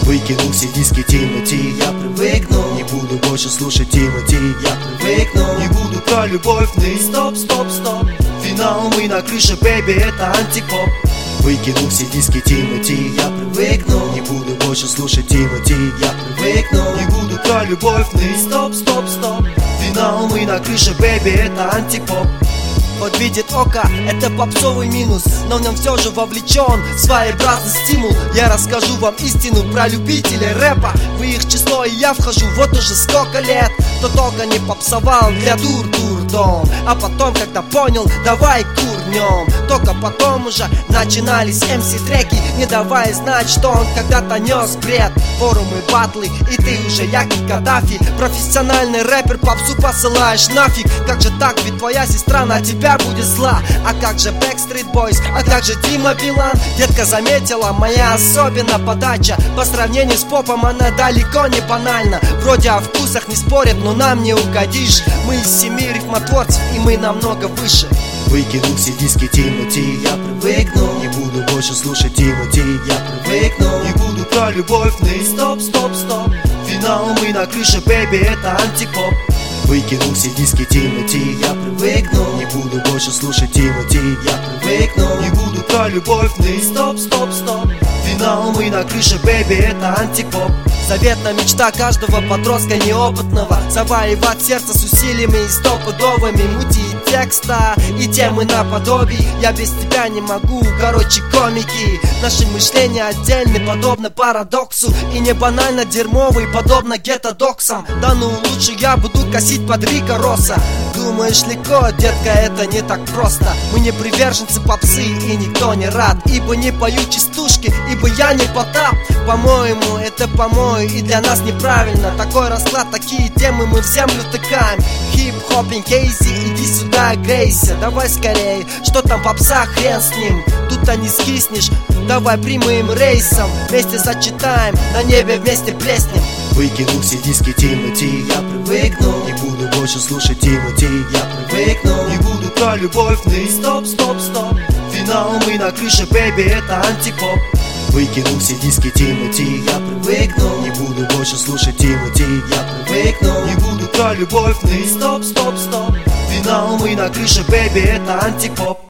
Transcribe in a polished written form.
Выкинул все диски Тимати, я привыкну. Не буду больше слушать Тимати, я привыкну. Не буду про любовь, стоп, стоп, стоп. Финал мы на крыше, бэйби, это антипоп. Выкинул все диски Тимати, я привыкну. Не буду больше слушать Тимати, я привыкну. Не буду про любовь, стоп, стоп, стоп. Финал мы на крыше, бэйби, это антипоп. Подвидит око, это попсовый минус, но в нем все же вовлечен своеобразный стимул. Я расскажу вам истину про любителей рэпа. В их число и я вхожу вот уже сколько лет. Кто только не попсовал для дурдом. А потом, когда понял, давай курнем. Только потом уже начинались MC-треки, не давая знать, что он когда-то нес бред. Форумы, батлы, и ты уже Яки Каддафи. Профессиональный рэпер, попсу посылаешь нафиг. Как же так, ведь твоя сестра на тебя будет зла. А как же Backstreet Boys, а как же Дима Билан? Детка заметила, моя особенно подача. По сравнению с попом она далеко не банальна. Вроде о вкусах не спорят, но нам не угодишь. Мы из 7 рифмотворцев, и мы намного выше. Выкинул все диски Тимати, я привыкну. Не буду больше слушать Тимати, я привыкну. Не буду про любовь, стоп, стоп, стоп. Финал мы на крыше, бэйби, это антипоп. Выкинул все диски Тимати, я привыкну. Не буду больше слушать Тимати, я привыкну. Не буду про любовь, стоп, стоп, стоп. Финал мы на крыше, бэйби, это антипоп. Заветная мечта каждого подростка неопытного: завоевать сердце с усилиями и стопудовыми. Мути текста и темы наподобие. Я без тебя не могу, короче, комики. Наше мышление отдельно, подобно парадоксу. И не банально дерьмовый, подобно гетто-доксам. Да ну лучше я буду косить под Рика Росса. Думаешь легко, детка, это не так просто. Мы не приверженцы попсы и никто не рад. Ибо не пою частушки, ибо я не Потап. По-моему, это по-моему и для нас неправильно. Такой расклад, такие темы мы в землю тыкаем. Хип-хоппинг, кейси, иди сюда, грейся. Давай скорее, что там попса, хрен с ним. Тут не скиснешь, давай прямым рейсом. Вместе зачитаем, на небе вместе плеснем. Выкинул все диски Тимати, я привыкну. Не буду больше слушать Тимати, я привыкну. Не буду про любовь, стоп, стоп, стоп. Финал мы на крыше, бэйби, это антипоп. Выкинул все диски Тимати, я привыкну. Не буду больше слушать Тимати, я привыкну. Не буду про любовь, стоп, стоп, стоп. Финал мы на крыше, бэйби, это антипоп.